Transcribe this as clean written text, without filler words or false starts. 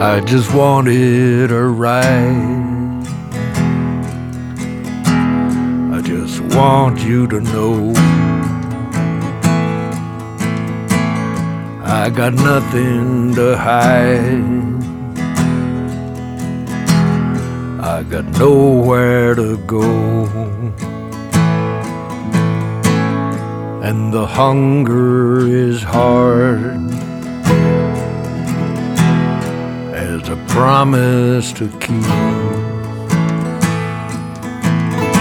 I just wanted a ride. I just want you to know I got nothing to hide. I got nowhere to go, and the hunger is hard as a promise to keep.